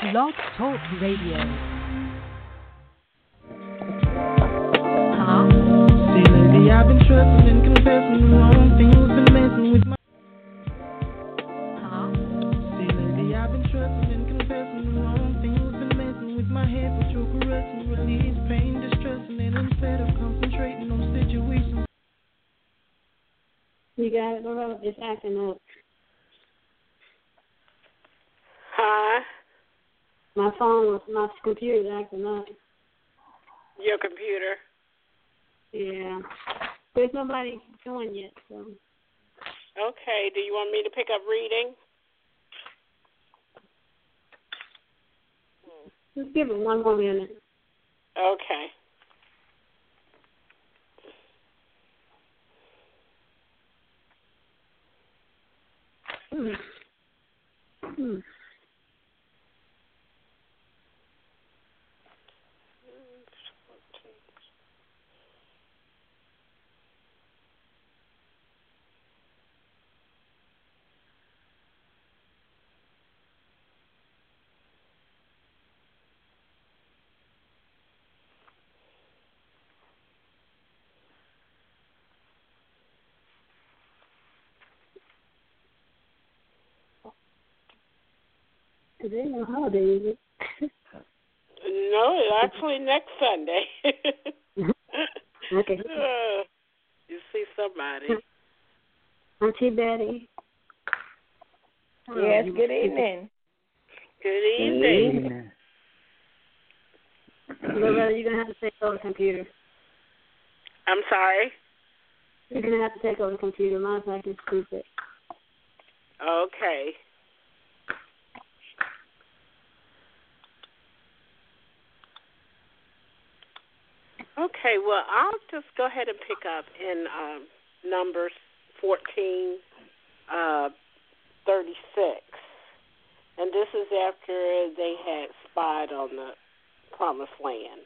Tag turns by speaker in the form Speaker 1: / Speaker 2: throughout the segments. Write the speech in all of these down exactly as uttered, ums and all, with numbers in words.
Speaker 1: Blog Talk Radio.
Speaker 2: See, lately I've been trusting and confessing the wrong things, been messing with my.
Speaker 1: Hello?
Speaker 2: See, lately I've been trusting and confessing the wrong things, been messing with my head, but you're caressing, release pain, distressing, and instead of concentrating on situations.
Speaker 3: You got it, Loretta, just acting up.
Speaker 4: Huh?
Speaker 3: My phone was, my computer's acting up.
Speaker 4: Your computer?
Speaker 3: Yeah. There's nobody joined yet, so.
Speaker 4: Okay. Do you want me to pick up reading?
Speaker 3: Just give it one more minute.
Speaker 4: Okay.
Speaker 3: Hmm. Hmm. It ain't no holiday, is it?
Speaker 4: No, it's actually next Sunday.
Speaker 3: Okay.
Speaker 4: uh, you see somebody.
Speaker 3: Auntie Betty.
Speaker 5: Yes, good evening.
Speaker 4: Good evening.
Speaker 3: Loretta, you're going to have to take over the computer.
Speaker 4: I'm sorry?
Speaker 3: You're going to have to take over the computer. Mine's acting stupid.
Speaker 4: Okay. Okay, well, I'll just go ahead and pick up in um, Numbers fourteen, uh, thirty-six. And this is after they had spied on the Promised Land.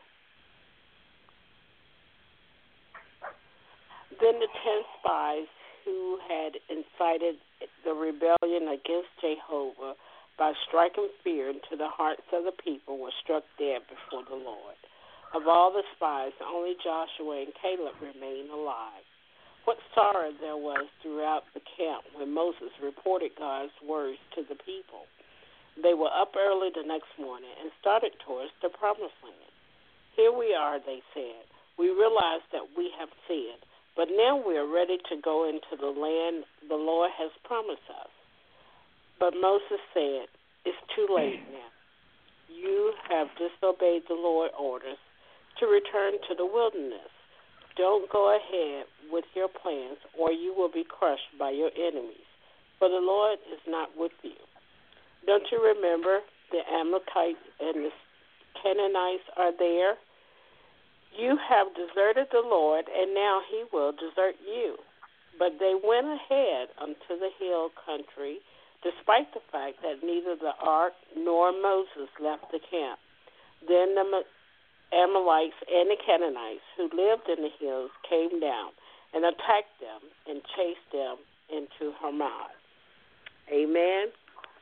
Speaker 4: Then the ten spies who had incited the rebellion against Jehovah by striking fear into the hearts of the people were struck dead before the Lord. Of all the spies, only Joshua and Caleb remained alive. What sorrow there was throughout the camp when Moses reported God's words to the people. They were up early the next morning and started towards the Promised Land. Here we are, they said. We realize that we have sinned, but now we are ready to go into the land the Lord has promised us. But Moses said, it's too late now. You have disobeyed the Lord's orders to return to the wilderness. Don't go ahead with your plans, or you will be crushed by your enemies, for the Lord is not with you. Don't you remember the Amalekites and the Canaanites are there? You have deserted the Lord, and now he will desert you. But they went ahead unto the hill country, despite the fact that neither the ark nor Moses left the camp. Then the Amalekites and the Canaanites who lived in the hills came down and attacked them and chased them into Hamath. Amen.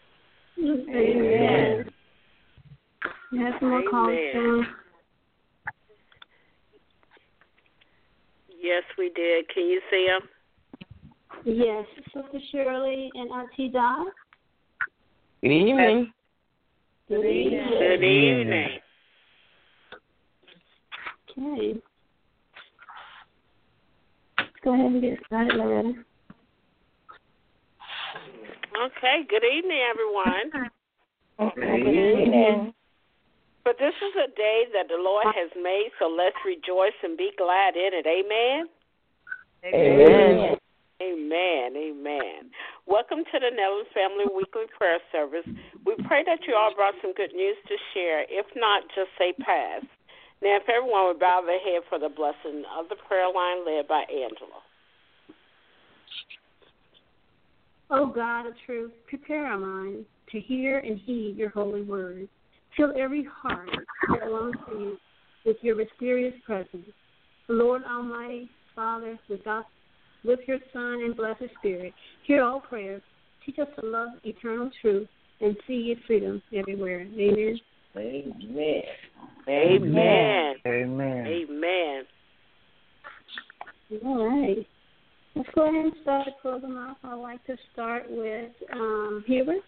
Speaker 3: Amen. You have some more calls, John?
Speaker 4: Yes, we did. Can you see them?
Speaker 3: Yes. Sister Shirley and Auntie Dot.
Speaker 5: Good evening.
Speaker 3: Good evening.
Speaker 4: Good evening.
Speaker 3: Okay. Let's go ahead and get started, Loretta.
Speaker 4: Okay, good evening, everyone.
Speaker 5: Okay. Good evening.
Speaker 4: But this is a day that the Lord has made, so let's rejoice and be glad in it. Amen?
Speaker 5: Amen.
Speaker 4: Amen. Amen. Welcome to the Netherlands Family Weekly Prayer Service. We pray that you all brought some good news to share. If not, just say pass. Now, if everyone would bow their head for the blessing of the prayer line led by Angela.
Speaker 3: O God of truth, prepare our minds to hear and heed your holy word. Fill every heart that belongs to you with your mysterious presence. Lord Almighty, Father, with, God, with your Son and blessed Spirit, hear all prayers. Teach us to love eternal truth and see your freedom everywhere. Amen.
Speaker 5: Amen.
Speaker 4: Amen.
Speaker 1: Amen.
Speaker 4: Amen.
Speaker 3: All right. Let's go ahead and start the program off. I'd like to start with um, Hubert.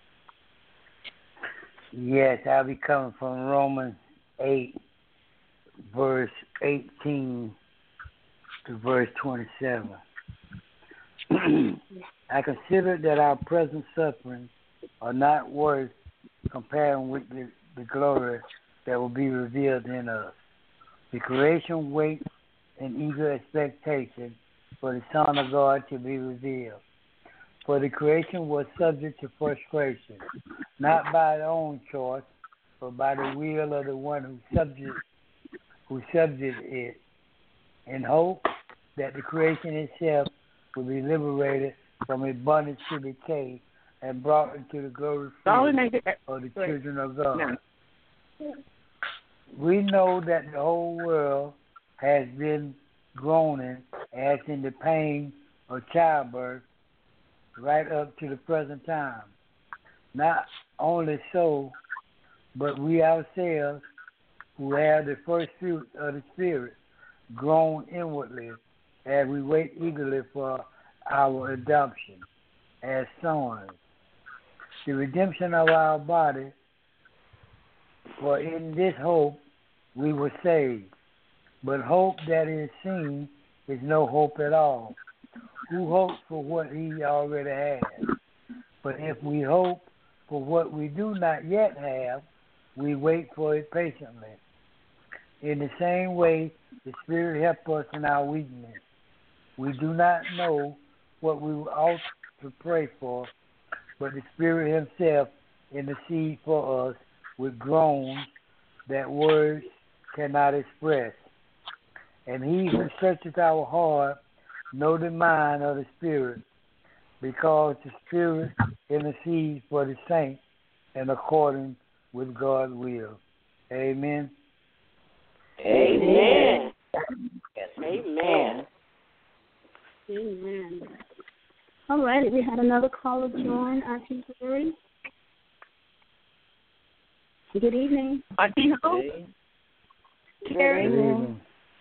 Speaker 1: Yes, I'll be coming from Romans eight, verse eighteen to verse twenty-seven. I consider that our present sufferings are not worth comparing with the, the glory that will be revealed in us. The creation waits in eager expectation for the Son of God to be revealed. For the creation was subject to frustration, not by its own choice, but by the will of the one who subject, who subject it, in hope that the creation itself will be liberated from its bondage to decay and brought into the glory of the children of God. We know that the whole world has been groaning as in the pain of childbirth right up to the present time. Not only so, but we ourselves, who have the first fruit of the Spirit, groan inwardly as we wait eagerly for our adoption as sons, the redemption of our body. For in this hope we were saved. But hope that is seen is no hope at all. Who hopes for what he already has? But if we hope for what we do not yet have, we wait for it patiently. In the same way, the Spirit helps us in our weakness. We do not know what we ought to pray for, but the Spirit himself intercedes for us with groans that words cannot express. And he who searches our heart knows the mind of the Spirit, because the Spirit intercedes for the saints in accordance with God's will. Amen.
Speaker 5: Amen.
Speaker 4: Amen.
Speaker 3: Amen. All right. We had another caller join. Auntie Terry. Good evening.
Speaker 5: Auntie who?
Speaker 3: Terry.
Speaker 1: Good evening.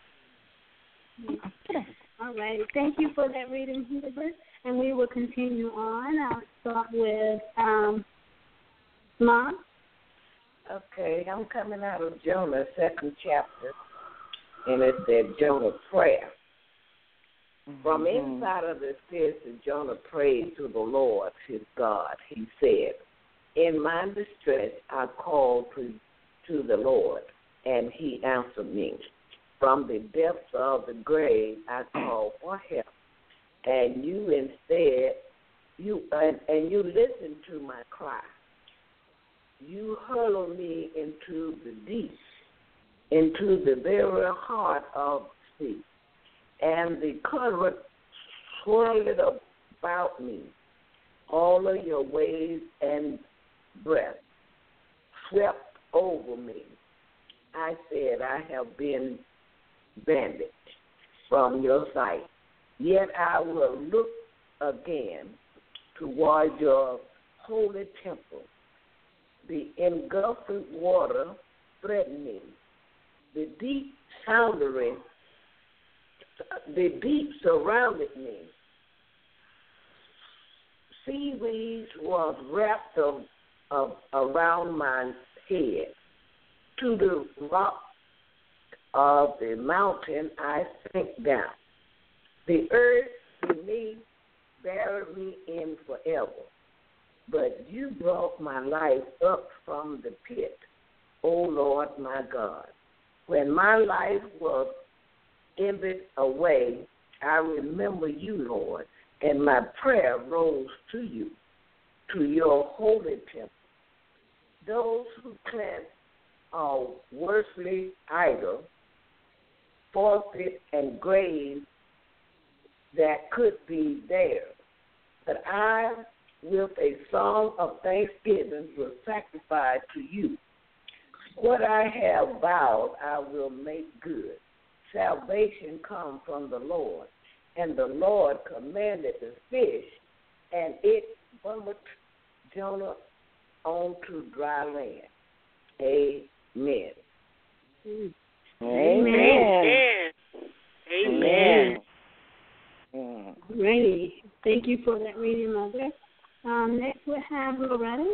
Speaker 3: All right. Thank you for that reading, Hubert. And we will continue on. I'll start with um, Mom.
Speaker 5: Okay, I'm coming out of Jonah, second chapter, and it said Jonah prayer. Mm-hmm. From inside of the spirit, Jonah prayed to the Lord, his God. He said, in my distress, I called to, to the Lord, and he answered me. From the depths of the grave, I called for help, and you instead, you and, and you listened to my cry. You hurled me into the deep, into the very heart of the sea, and the current swirled about me. All of your waves and breath swept over me. I said, I have been banished from your sight, yet I will look again toward your holy temple. The engulfing water threatened me. The deep sounding, the deep surrounded me. Seaweed was wrapped of, of, around my head. To the rock of the mountain I sank down. The earth beneath buried me in forever. But you brought my life up from the pit, O Lord my God. When my life was ended away, I remember you, Lord, and my prayer rose to you, to your holy temple. Those who cleanse are worthily idle, forfeit and grave that could be theirs. But I, with a song of thanksgiving, will sacrifice to you. What I have vowed, I will make good. Salvation comes from the Lord, and the Lord commanded the fish, and it vomited Jonah onto dry land. Amen.
Speaker 3: Mm.
Speaker 4: Amen. Amen.
Speaker 5: Amen.
Speaker 3: Ready. Thank you for that reading, Mother. Um, next we have Loretta.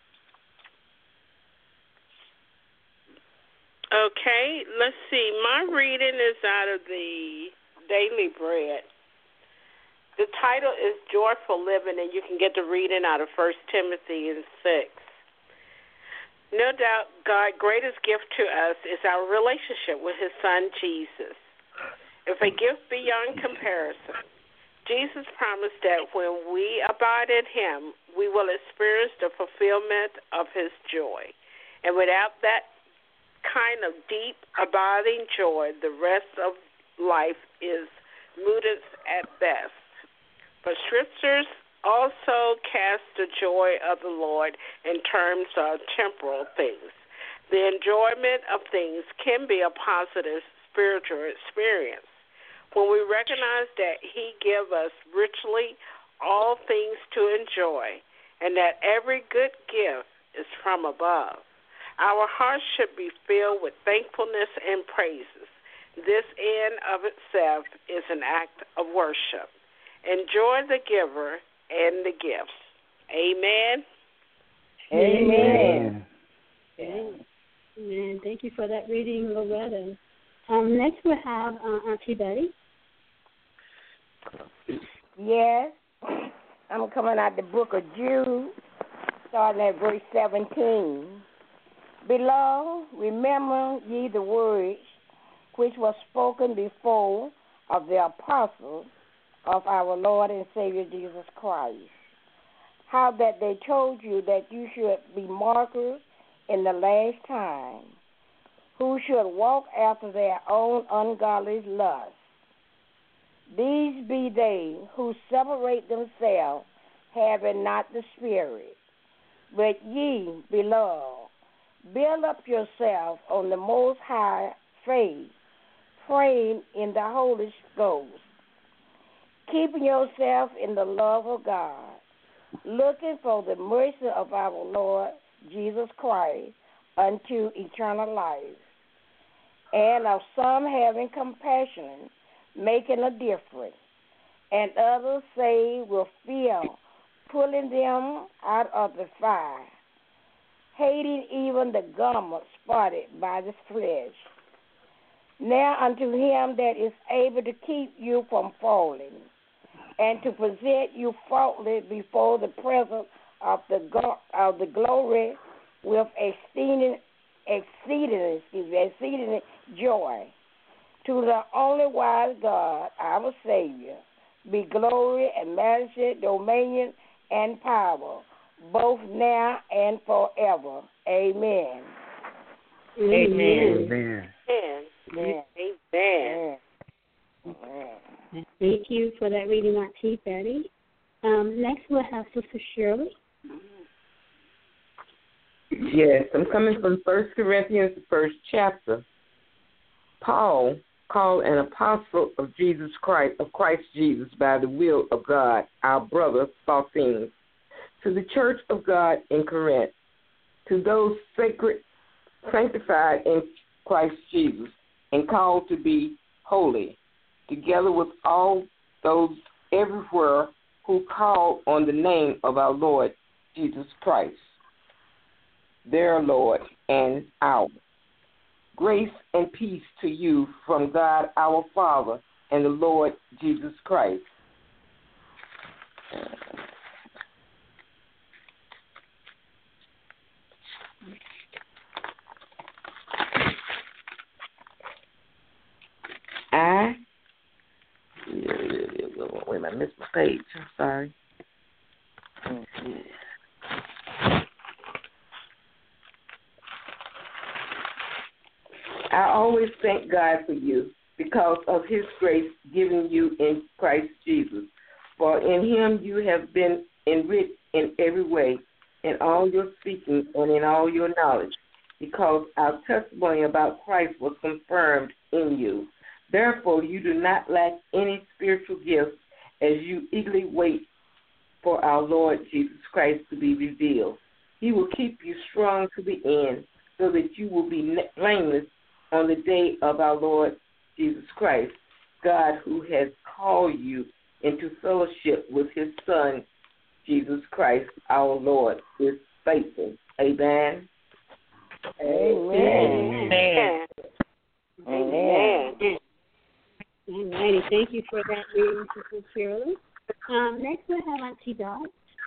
Speaker 4: Okay, let's see. My reading is out of the Daily Bread. The title is Joyful Living, and you can get the reading out of First Timothy six. No doubt God's greatest gift to us is our relationship with his son, Jesus. If a gift beyond comparison, Jesus promised that when we abide in him, we will experience the fulfillment of his joy. And without that kind of deep, abiding joy, the rest of life is muted at best. But scriptures also cast the joy of the Lord in terms of temporal things. The enjoyment of things can be a positive spiritual experience. When we recognize that he gives us richly all things to enjoy and that every good gift is from above, our hearts should be filled with thankfulness and praises. This in of itself is an act of worship. Enjoy the giver and the gifts. Amen.
Speaker 5: Amen.
Speaker 3: Amen. Amen. Thank you for that reading, Loretta. Um, next we have uh, Auntie Betty.
Speaker 5: Yes, I'm coming out the book of Jude, starting at verse seventeen. Beloved, remember ye the words which were spoken before of the apostles of our Lord and Savior Jesus Christ, how that they told you that you should be markers in the last time, who should walk after their own ungodly lusts. These be they who separate themselves, having not the Spirit. But ye, beloved, build up yourself on the most high faith, praying in the Holy Ghost, keeping yourself in the love of God, looking for the mercy of our Lord Jesus Christ unto eternal life, and of some having compassion, making a difference, and others say with fear, pulling them out of the fire, hating even the garment spotted by the flesh. Now unto him that is able to keep you from falling, and to present you faultless before the presence of the go- of the glory with exceeding, exceeding, excuse me, exceeding joy. To the only wise God, our Savior, be glory and majesty, dominion, and power, both now and forever. Amen.
Speaker 3: Amen.
Speaker 1: Amen.
Speaker 4: Amen. Amen.
Speaker 5: Amen.
Speaker 3: Thank you for that reading, Auntie Betty. Um, next we'll have Sister Shirley.
Speaker 6: Yes, I'm coming from First Corinthians, the first chapter. Paul, called an apostle of Jesus Christ, of Christ Jesus, by the will of God, our brother Sosthenes, to the church of God in Corinth, to those sacred, sanctified in Christ Jesus, and called to be holy, together with all those everywhere who call on the name of our Lord Jesus Christ, their Lord and our. Grace and peace to you from God our Father and the Lord Jesus Christ. I, wait a minute, I missed my page. I'm sorry. I always thank God for you because of his grace given you in Christ Jesus. For in him you have been enriched in every way, in all your speaking and in all your knowledge, because our testimony about Christ was confirmed in you. Therefore you do not lack any spiritual gifts as you eagerly wait for our Lord Jesus Christ to be revealed. He He will keep you strong to the end, so that you will be blameless on the day of our Lord Jesus Christ. God, who has called you into fellowship with his Son, Jesus Christ, our Lord, is faithful. Amen.
Speaker 5: Amen.
Speaker 4: Amen.
Speaker 5: Amen.
Speaker 3: Amen. Alrighty, thank you for that reading, Sister Shirley. Um, next we'll have Auntie Dot.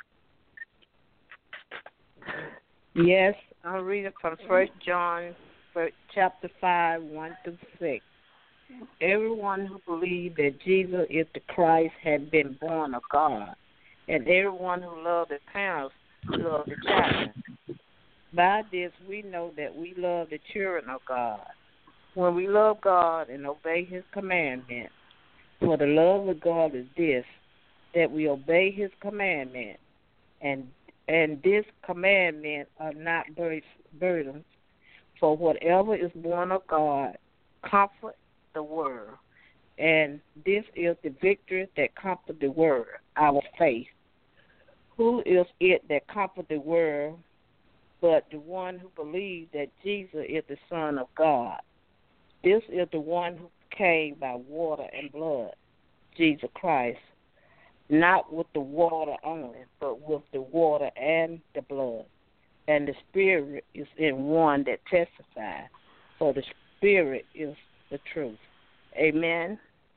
Speaker 7: Yes, I'll read it from First John, chapter five, one through six. Everyone who believes that Jesus is the Christ had been born of God, and everyone who loved the parents loved the child. By this we know that we love the children of God, when we love God and obey his commandments. For the love of God is this, that we obey his commandments, and and this commandment are not burdens. For whatever is born of God comfort the world, and this is the victory that comforts the world, our faith. Who is it that comforts the world but the one who believes that Jesus is the Son of God? This is the one who came by water and blood, Jesus Christ, not with the water only, but with the water and the blood. And the Spirit is in one that testifies, for the Spirit is the truth. Amen.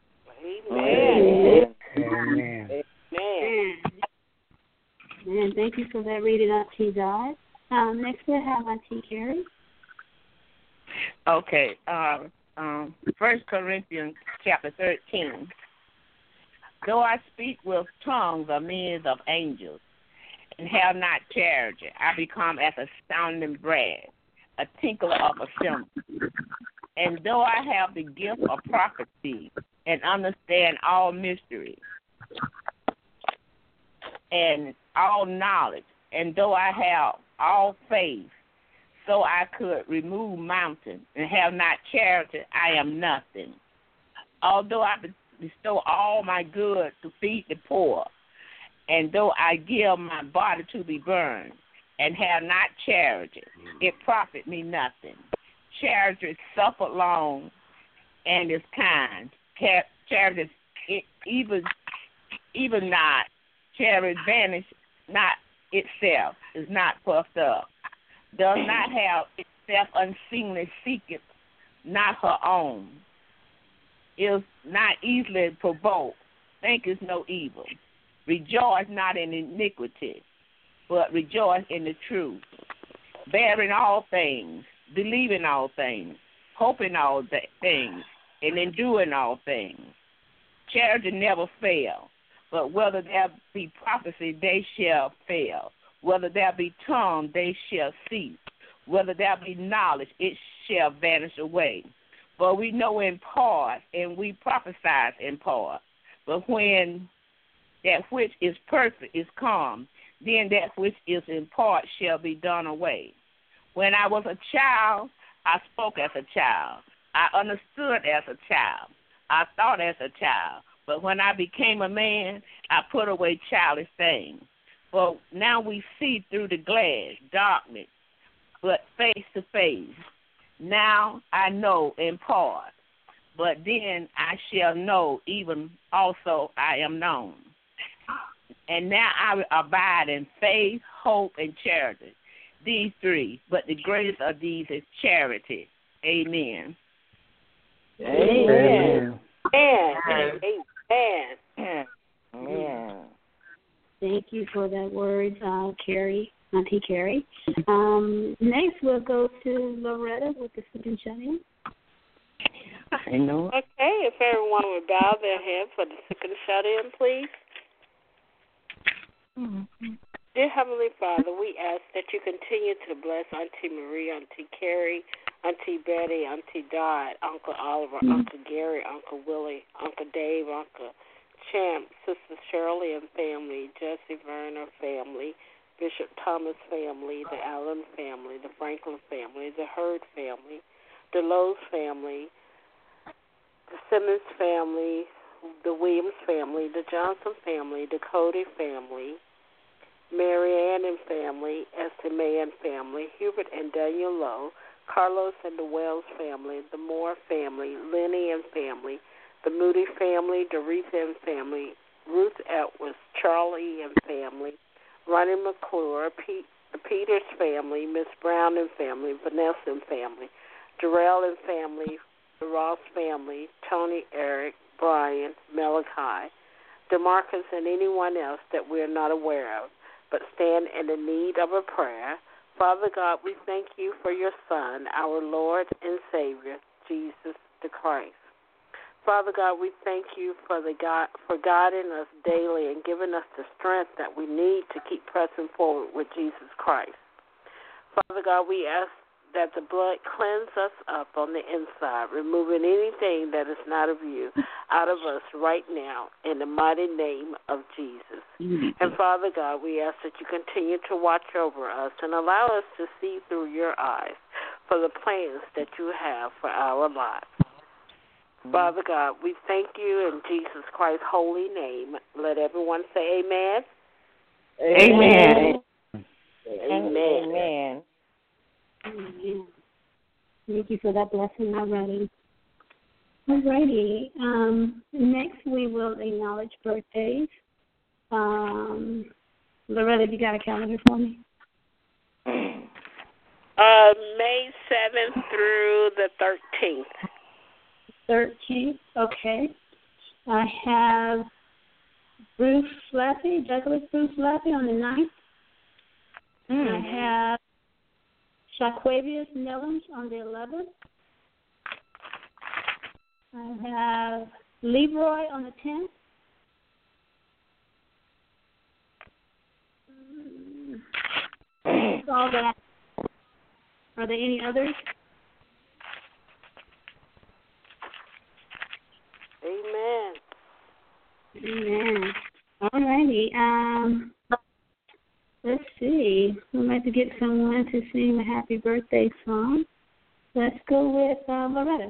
Speaker 4: Amen.
Speaker 1: Amen.
Speaker 4: Amen.
Speaker 3: And thank you for that reading, Auntie Dot. Um, next we'll have Auntie Carrie.
Speaker 7: Okay, um, um, First Corinthians chapter thirteen. Though I speak with tongues of men of angels, and have not charity, I become as a sounding brass, a tinkler of a cymbal. And though I have the gift of prophecy, and understand all mysteries, and all knowledge, and though I have all faith, so I could remove mountains, and have not charity, I am nothing. Although I bestow all my goods to feed the poor, and though I give my body to be burned, and have not charity, it profit me nothing. Charity suffer long, and is kind. Charity it, even even not. Charity vanish not itself, is not puffed up, does not have itself unseemly, seeketh not her own, is not easily provoked, thinketh no evil, rejoice not in iniquity, but rejoice in the truth, bearing all things, believing all things, hoping all th- things, and enduring all things. Charity never fail, but whether there be prophecy, they shall fail. Whether there be tongue, they shall cease. Whether there be knowledge, it shall vanish away. But we know in part, and we prophesy in part. But when that which is perfect is come, then that which is in part shall be done away. When I was a child, I spoke as a child. I understood as a child. I thought as a child. But when I became a man, I put away childish things. For now we see through the glass, darkness, but face to face. Now I know in part, but then I shall know, even also I am known. And now I abide in faith, hope, and charity. These three, but the greatest of these is charity. Amen.
Speaker 5: Amen.
Speaker 4: Amen. Amen.
Speaker 5: Amen.
Speaker 3: Thank you for that word, uh, Carrie, Auntie Carrie. Um, next, we'll go to Loretta with the Sick and Shut In.
Speaker 7: I know.
Speaker 4: Okay, if everyone would bow their heads for the sick and shut in, please.
Speaker 7: Mm-hmm.
Speaker 4: Dear Heavenly Father, we ask that you continue to bless Auntie Marie, Auntie Carrie, Auntie Betty, Auntie Dot, Uncle Oliver, mm-hmm. Uncle Gary, Uncle Willie, Uncle Dave, Uncle Champ, Sister Shirley and family, Jesse Verner family, Bishop Thomas family, the Allen family, the Franklin family, the Hurd family, the Lowe's family, the Simmons family, the Williams family, the Johnson family, the Cody family, Mary Ann and family, Esther May and family, Hubert and Daniel Lowe, Carlos and the Wells family, the Moore family, Lenny and family, the Moody family, Doretha and family, Ruth Edwards, Charlie and family, Ronnie McClure, Pete, the Peters family, Miss Brown and family, Vanessa and family, Darrell and family, the Ross family, Tony, Eric, Brian, Malachi, DeMarcus, and anyone else that we are not aware of, but stand in the need of a prayer. Father God, we thank you for your Son, our Lord and Savior, Jesus the Christ. Father God, we thank you for the God, for guiding us daily and giving us the strength that we need to keep pressing forward with Jesus Christ. Father God, we ask that the blood cleanse us up on the inside, removing anything that is not of you out of us right now in the mighty name of Jesus. Mm-hmm. And Father God, we ask that you continue to watch over us and allow us to see through your eyes for the plans that you have for our lives. Mm-hmm. Father God, we thank you in Jesus Christ's holy name. Let everyone say amen.
Speaker 7: Amen.
Speaker 4: Amen. Amen.
Speaker 7: Amen.
Speaker 3: Amen. Thank you for that blessing already. Alrighty. Um, next, we will acknowledge birthdays. Um, Loretta, you got a calendar for me?
Speaker 4: Uh, May seventh through the thirteenth.
Speaker 3: thirteenth, okay. I have Bruce Lappy, Douglas Bruce Lappy on the ninth. Mm. I have Shaquavius Nellums on the eleventh. I have Leroy on the tenth. That's all that. Are there any others?
Speaker 4: Amen.
Speaker 3: Amen. All righty. Um, let's see. We'd like to get someone to sing a happy birthday song. Let's go with uh, Loretta.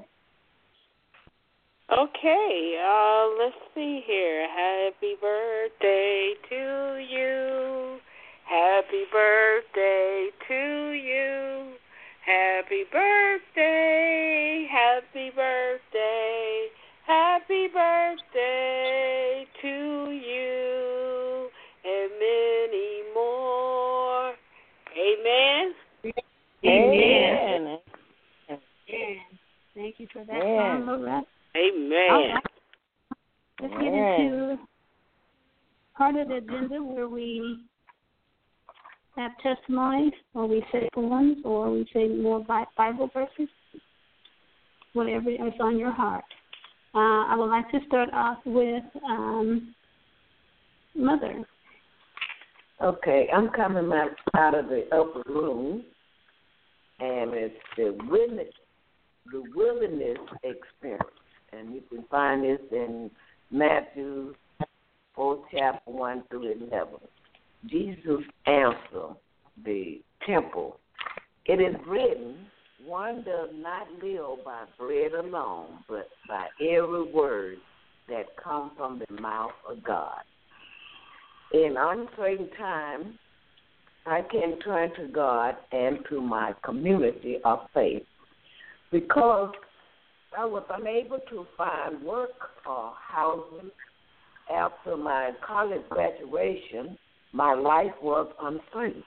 Speaker 4: Okay. Uh, let's see here. Happy birthday to you. Happy birthday to you. Happy birthday. Happy birthday. Happy birthday to you and many more. Amen.
Speaker 7: Amen.
Speaker 3: Amen. Thank you for that song, Loretta.
Speaker 4: Amen.
Speaker 3: All right. Let's get into part of the agenda where we have testimonies, or we say poems, or we say more Bible verses, whatever is on your heart. Uh, I would like to start off with um, Mother.
Speaker 5: Okay, I'm coming out of the upper room, and it's the wilderness, the wilderness experience. And you can find this in Matthew four, chapter one through eleven. Jesus answered the temple. It is written, one does not live by bread alone, but by every word that comes from the mouth of God. In uncertain times, I can turn to God and to my community of faith because I was unable to find work or housing after my college graduation. My life was uncertain.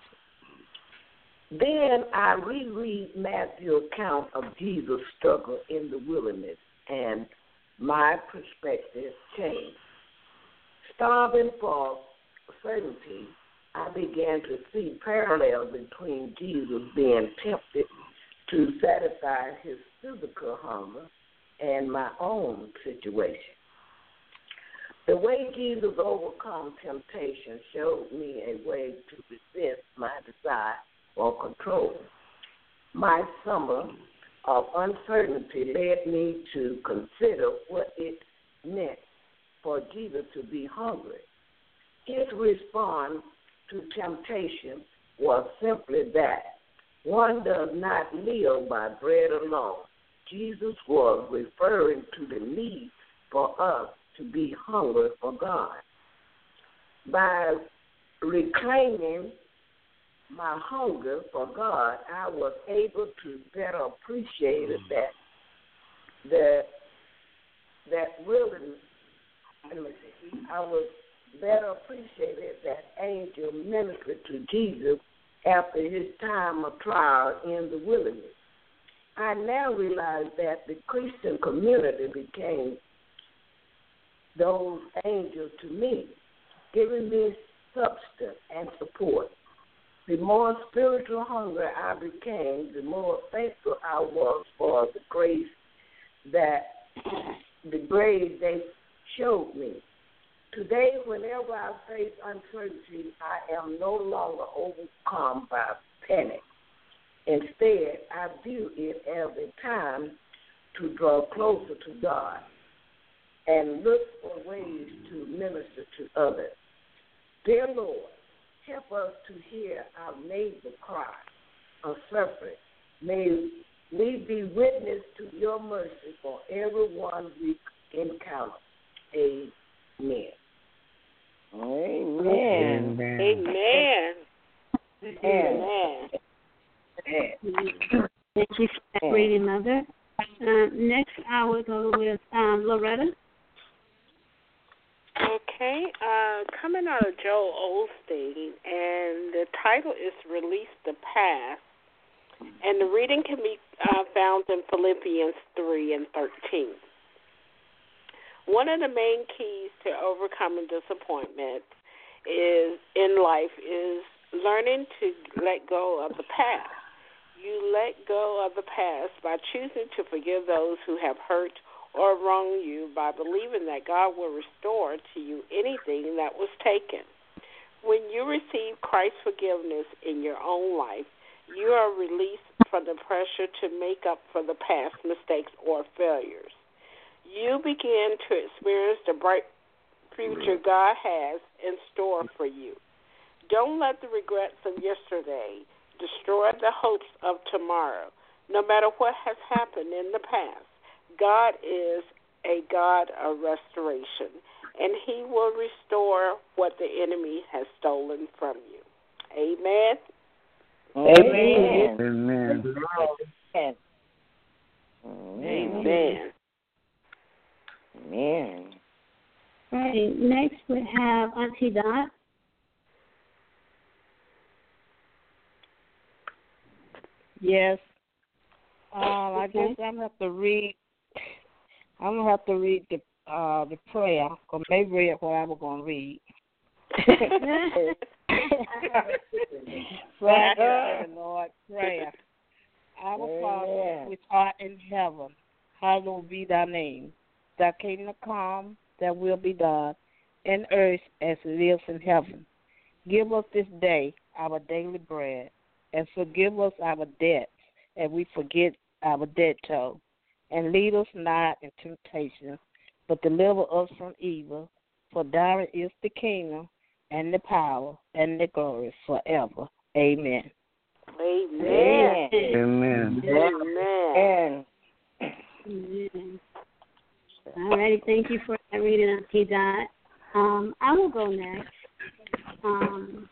Speaker 5: Then I reread Matthew's account of Jesus' struggle in the wilderness, and my perspective changed. Starving for certainty, I began to see parallels between Jesus being tempted to satisfy his physical hunger and my own situation. The way Jesus overcome temptation showed me a way to resist my desire for control. My summer of uncertainty led me to consider what it meant for Jesus to be hungry. His response to temptation was simply that one does not live by bread alone. Jesus was referring to the need for us to be hungry for God. By reclaiming my hunger for God, I was able to better appreciate it that the that wilderness. Let me see, I was better appreciated that angel ministered to Jesus after his time of trial in the wilderness. I now realize that the Christian community became those angels to me, giving me substance and support. The more spiritual hunger I became, the more thankful I was for the grace that the grace they showed me. Today, whenever I face uncertainty, I am no longer overcome by panic. Instead, I view it as a time to draw closer to God and look for ways to minister to others. Dear Lord, help us to hear our neighbor cry of suffering. May we be witness to your mercy for everyone we encounter. Amen.
Speaker 6: Amen.
Speaker 4: Amen. Amen.
Speaker 3: Amen. Thank you for that reading, Mother. Uh, next, I will go with um, Loretta.
Speaker 4: Okay, uh, coming out of Joel Osteen, and the title is Release the Past, and the reading can be uh, found in Philippians three and thirteen. One of the main keys to overcoming disappointment is in life is learning to let go of the past. You let go of the past by choosing to forgive those who have hurt or wrong you, by believing that God will restore to you anything that was taken. When you receive Christ's forgiveness in your own life, you are released from the pressure to make up for the past mistakes or failures. You begin to experience the bright future God has in store for you. Don't let the regrets of yesterday destroy the hopes of tomorrow. No matter what has happened in the past, God is a God of restoration, and he will restore what the enemy has stolen from you. Amen?
Speaker 6: Amen.
Speaker 1: Amen.
Speaker 6: Amen.
Speaker 4: Amen.
Speaker 6: Amen.
Speaker 3: All right, next we have Auntie Dot.
Speaker 7: Yes. Uh, I guess I'm gonna have to read. I'm gonna have to read the uh, the prayer, or maybe read what I was gonna read. Prayer, Lord, prayer. Our Father, which art in heaven, hallowed be thy name. Thy kingdom come, thy will be done, in earth as it is in heaven. Give us this day our daily bread, and forgive us our debts, and we forget our debtors. And lead us not in temptation, but deliver us from evil. For thine is the kingdom, and the power, and the glory forever. Amen.
Speaker 4: Amen.
Speaker 1: Amen.
Speaker 4: Amen.
Speaker 3: Amen. All righty, thank you for that reading, Auntie Dot. Um, I will go next. Um,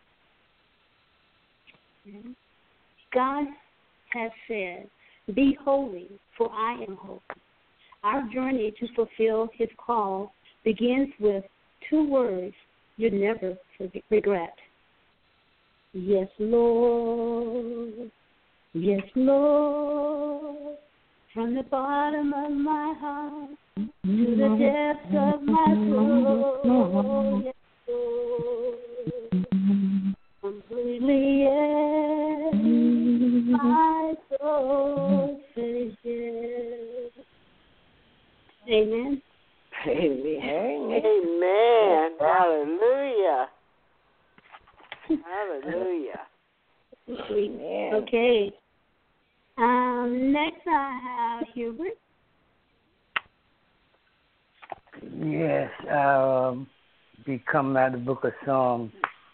Speaker 3: God has said, be holy, for I am holy. Our journey to fulfill his call begins with two words you never regret. Yes, Lord. Yes, Lord. From the bottom of my heart to the depths of my soul. Yes, Lord. Completely, yes. My soul says yes. Amen.
Speaker 5: Amen.
Speaker 4: Amen. Hallelujah. Hallelujah.
Speaker 3: Amen. Okay. Um, next I have Hubert.
Speaker 1: Yes, I'll um, be coming out of the book of Psalms,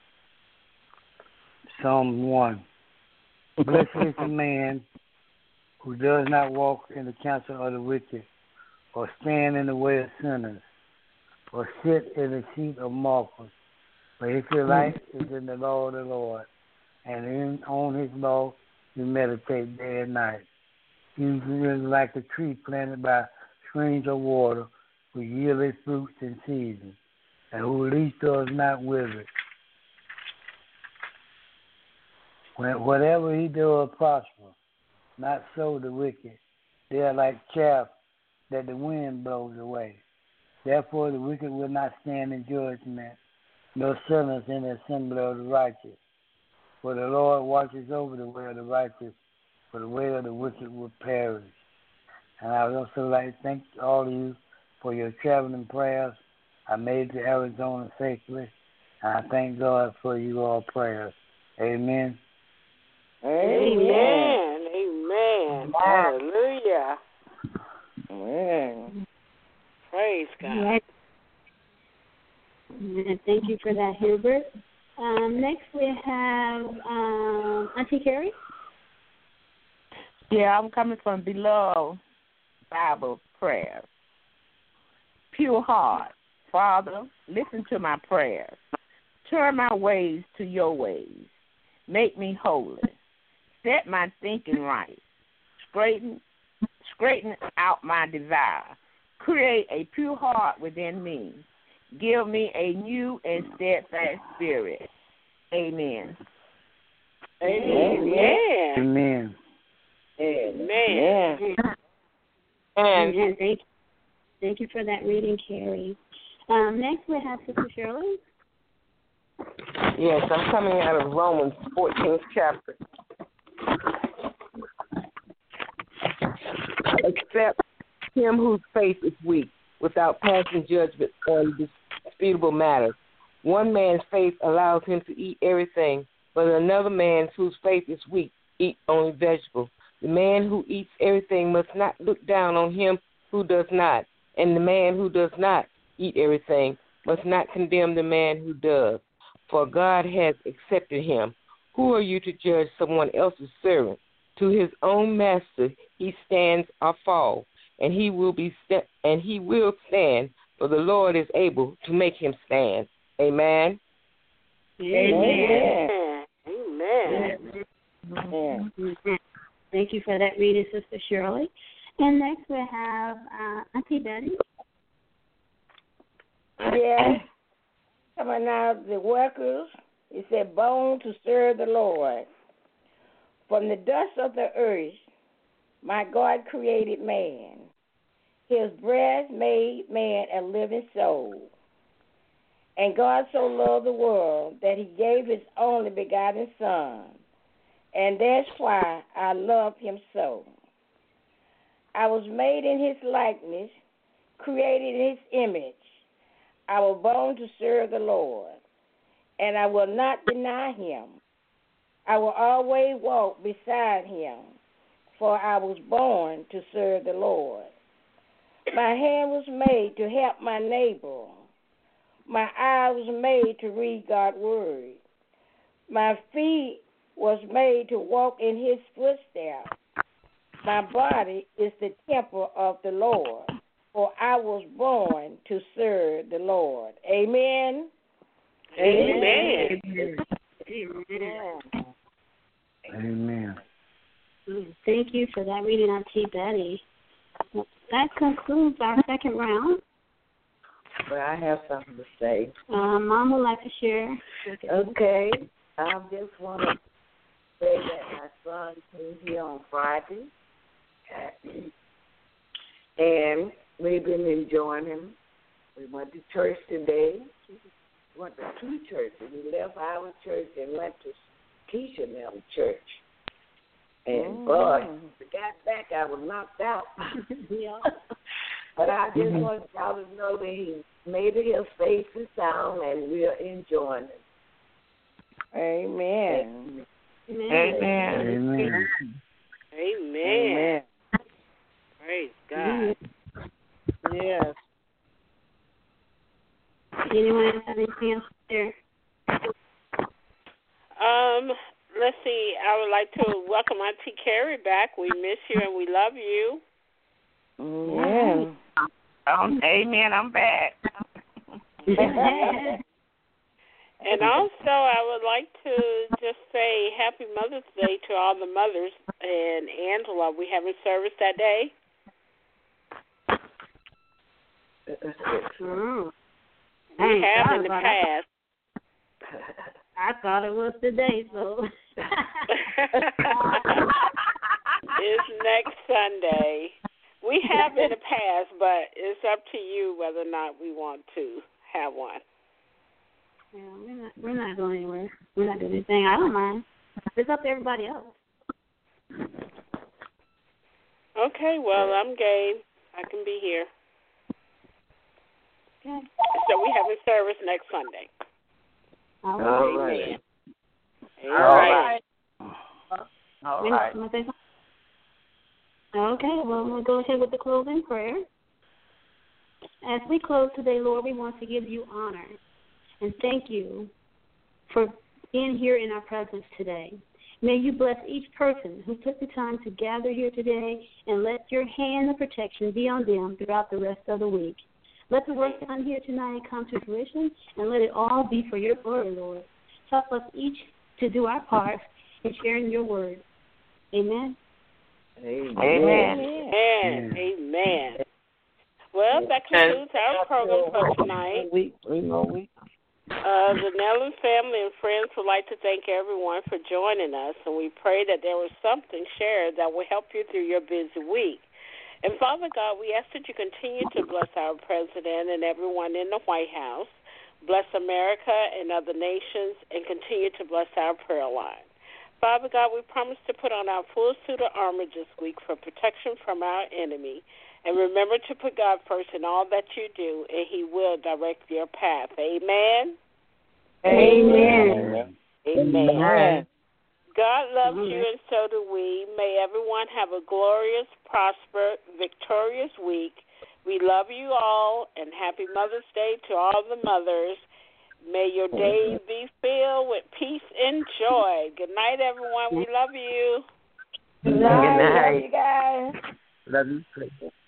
Speaker 1: Psalm one. Blessed is the man who does not walk in the counsel of the wicked, or stand in the way of sinners, or sit in the seat of mockers, But his delight is in the law of the Lord, and in, on his law you meditate day and night. He is like a tree planted by streams of water, who yield its fruits in season, and whose leaf does not wither. When, whatever he does prosper, not so the wicked. They are like chaff that the wind blows away. Therefore the wicked will not stand in judgment, nor sinners in the assembly of the righteous. For the Lord watches over the way of the righteous, for the way of the wicked will perish. And I would also like to thank all of you for your traveling prayers. I made it to Arizona safely, and I thank God for you all prayers. Amen.
Speaker 4: Amen. Amen. Hallelujah. Amen. Praise God.
Speaker 3: Right. And thank you for that, Hubert. Um, next we have um, Auntie Carrie.
Speaker 7: Yeah, I'm coming from below Bible prayers. Pure heart, Father, listen to my prayers. Turn my ways to your ways. Make me holy. Set my thinking right. Straighten, straighten out my desire. Create a pure heart within me. Give me a new and steadfast spirit. Amen.
Speaker 4: Amen.
Speaker 1: Amen.
Speaker 4: Amen.
Speaker 3: And, and thank, thank you for that reading, Carrie. Um, next we have Sister Shirley.
Speaker 6: Yes, I'm coming out of Romans fourteenth chapter. Except him whose faith is weak, without passing judgment on disputable matters. One man's faith allows him to eat everything, but another man's whose faith is weak eat only vegetables. The man who eats everything must not look down on him who does not, and the man who does not eat everything must not condemn the man who does, for God has accepted him. Who are you to judge someone else's servant? To his own master he stands or falls, and he will be st- and he will stand, for the Lord is able to make him stand. Amen.
Speaker 4: Amen. Amen.
Speaker 3: Amen. Amen. Thank you for that reading, Sister Shirley. And next we have uh, Auntie Betty.
Speaker 8: Yes. Coming out the workers, it said, born to serve the Lord. From the dust of the earth, my God created man. His breath made man a living soul. And God so loved the world that he gave his only begotten Son. And that's why I love him so. I was made in his likeness, created in his image. I was born to serve the Lord, and I will not deny him. I will always walk beside him, for I was born to serve the Lord. My hand was made to help my neighbor. My eye was made to read God's word. My feet was made to walk in his footsteps. My body is the temple of the Lord, for I was born to serve the Lord. Amen.
Speaker 4: Amen.
Speaker 3: Amen.
Speaker 1: Amen.
Speaker 3: Thank you for that reading, Auntie Betty. That concludes our second round.
Speaker 5: But I have something to say.
Speaker 3: Um, Mom would like to share.
Speaker 5: Okay. I just want to say that my son came here on Friday, and we've been enjoying him. We went to church today. We went to two churches. We left our church and went to Keisha and them church. And, boy, we got back, I was knocked out.
Speaker 3: Yeah.
Speaker 5: But I just want y'all to know that he made it his safe and sound, and we're enjoying it.
Speaker 8: Amen.
Speaker 3: Amen.
Speaker 1: Amen.
Speaker 4: Amen. Praise God.
Speaker 8: Yes.
Speaker 3: Anyone else have anything else there?
Speaker 4: Um, let's see. I would like to welcome Auntie Carrie back. We miss you and we love you.
Speaker 8: Yeah.
Speaker 7: Um, amen. I'm back.
Speaker 4: And also, I would like to just say Happy Mother's Day to all the mothers. And Angela, we having service that day?
Speaker 3: Mm.
Speaker 4: We have in the past.
Speaker 3: I thought it was today, so.
Speaker 4: It's next Sunday. We have in the past, but it's up to you whether or not we want to have one.
Speaker 3: Yeah, we're not, we're not going anywhere. We're not doing anything. I don't mind. It's up to everybody else.
Speaker 4: Okay, well, I'm game. I can be here.
Speaker 3: Okay.
Speaker 4: So we have a service next Sunday.
Speaker 3: All right.
Speaker 5: All right.
Speaker 4: All right.
Speaker 7: All right.
Speaker 3: Okay, well, we'll go ahead with the closing prayer. As we close today, Lord, we want to give you honor and thank you for being here in our presence today. May you bless each person who took the time to gather here today, and let your hand of protection be on them throughout the rest of the week. Let the work done here tonight come to fruition, and let it all be for your glory, Lord. Help us each to do our part in sharing your word. Amen.
Speaker 5: Amen.
Speaker 7: Amen.
Speaker 4: Amen. Amen. Well, that concludes our program for tonight.
Speaker 7: Week, three more weeks.
Speaker 4: Uh, the Nellens family and friends would like to thank everyone for joining us, and we pray that there was something shared that will help you through your busy week. And Father God, we ask that you continue to bless our president and everyone in the White House, bless America and other nations, and continue to bless our prayer line. Father God, we promise to put on our full suit of armor this week for protection from our enemy. And remember to put God first in all that you do, and he will direct your path. Amen?
Speaker 3: Amen.
Speaker 4: Amen.
Speaker 7: Amen.
Speaker 4: God loves you, and so do we. May everyone have a glorious, prosperous, victorious week. We love you all, and happy Mother's Day to all the mothers. May your day be filled with peace and joy. Good night, everyone. We love you.
Speaker 8: Good night.
Speaker 6: Good night.
Speaker 8: Love you guys.
Speaker 6: Love you.